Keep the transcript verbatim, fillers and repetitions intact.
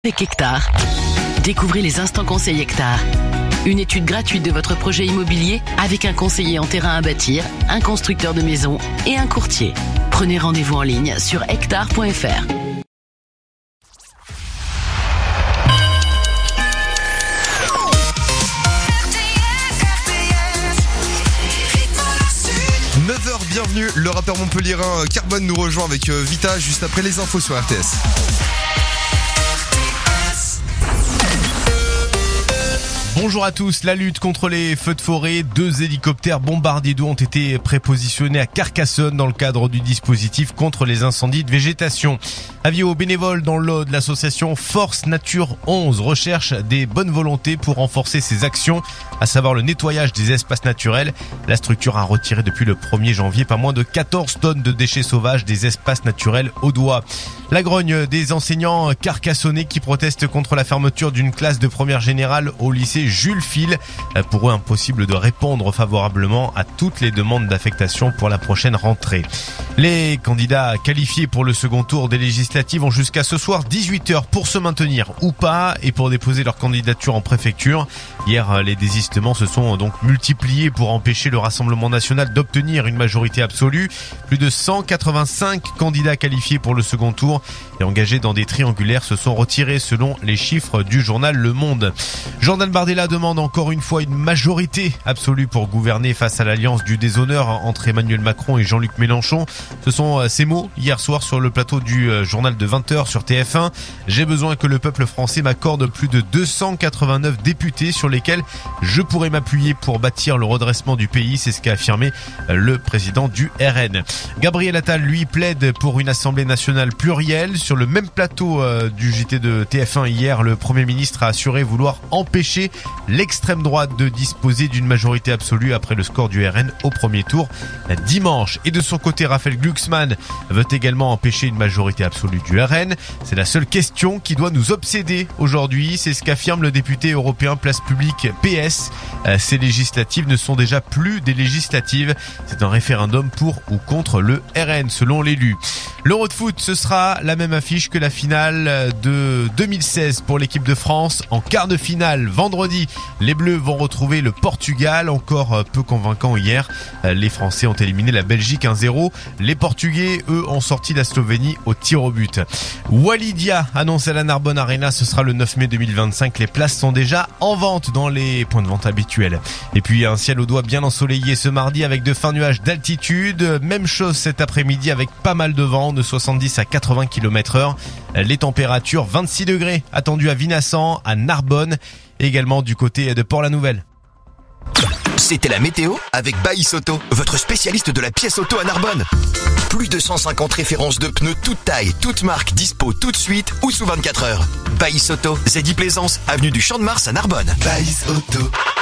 Avec Hectare, découvrez les instants conseils Hectare. Une étude gratuite de votre projet immobilier avec un conseiller en terrain à bâtir, un constructeur de maisons et un courtier. Prenez rendez-vous en ligne sur hectare point f r. neuf heures, bienvenue, le rappeur montpelliérain Carbone nous rejoint avec Vita juste après les infos sur R T S. Bonjour à tous, la lutte contre les feux de forêt, deux hélicoptères bombardiers d'eau ont été prépositionnés à Carcassonne dans le cadre du dispositif contre les incendies de végétation. Avis aux bénévoles dans le lot de l'association Force Nature onze recherche des bonnes volontés pour renforcer ses actions, à savoir le nettoyage des espaces naturels. La structure a retiré depuis le premier janvier pas moins de quatorze tonnes de déchets sauvages des espaces naturels au doigt. La grogne des enseignants carcassonnais qui protestent contre la fermeture d'une classe de première générale au lycée Jules Fil. Pour eux, impossible de répondre favorablement à toutes les demandes d'affectation pour la prochaine rentrée. Les candidats qualifiés pour le second tour des législatives ont jusqu'à ce soir dix-huit heures pour se maintenir ou pas et pour déposer leur candidature en préfecture. Hier, les désistements se sont donc multipliés pour empêcher le Rassemblement national d'obtenir une majorité absolue. Plus de cent quatre-vingt-cinq candidats qualifiés pour le second tour et engagés dans des triangulaires se sont retirés selon les chiffres du journal Le Monde. Jordan Bardella demande encore une fois une majorité absolue pour gouverner face à l'alliance du déshonneur entre Emmanuel Macron et Jean-Luc Mélenchon. Ce sont ces mots hier soir sur le plateau du journal de vingt heures sur T F un. J'ai besoin que le peuple français m'accorde plus de deux cent quatre-vingt-neuf députés sur lesquels je pourrais m'appuyer pour bâtir le redressement du pays. C'est ce qu'a affirmé le président du R N. Gabriel Attal, lui, plaide pour une assemblée nationale plurielle. Sur le même plateau du J T de T F un hier, le Premier ministre a assuré vouloir empêcher l'extrême droite de disposer d'une majorité absolue après le score du R N au premier tour dimanche. Et de son côté, Raphaël Glucksmann veut également empêcher une majorité absolue du R N. C'est la seule question qui doit nous obséder aujourd'hui. C'est ce qu'affirme le député européen Place Publique P S. Ces législatives ne sont déjà plus des législatives. C'est un référendum pour ou contre le R N selon l'élu. L'Euro de foot, ce sera la même affiche que la finale de deux mille seize pour l'équipe de France. En quart de finale, vendredi, les Bleus vont retrouver le Portugal, encore peu convaincant hier. Les Français ont éliminé la Belgique un zéro. Les Portugais, eux, ont sorti la Slovénie au tir au but. Walidia annonce à la Narbonne Arena, ce sera le neuf mai deux mille vingt-cinq. Les places sont déjà en vente dans les points de vente habituels. Et puis un ciel au doigt bien ensoleillé ce mardi avec de fins nuages d'altitude. Même chose cet après-midi avec pas mal de vent de soixante-dix à quatre-vingts kilomètres heure. Les températures vingt-six degrés attendues à Vinassan, à Narbonne, et également du côté de Port-la-Nouvelle. C'était la météo avec Baïs Auto, votre spécialiste de la pièce auto à Narbonne. Plus de cent cinquante références de pneus toutes tailles, toutes marques, dispo tout de suite ou sous vingt-quatre heures. Baïs Auto, Zeddy Plaisance, avenue du Champ de Mars à Narbonne. Baïs Auto.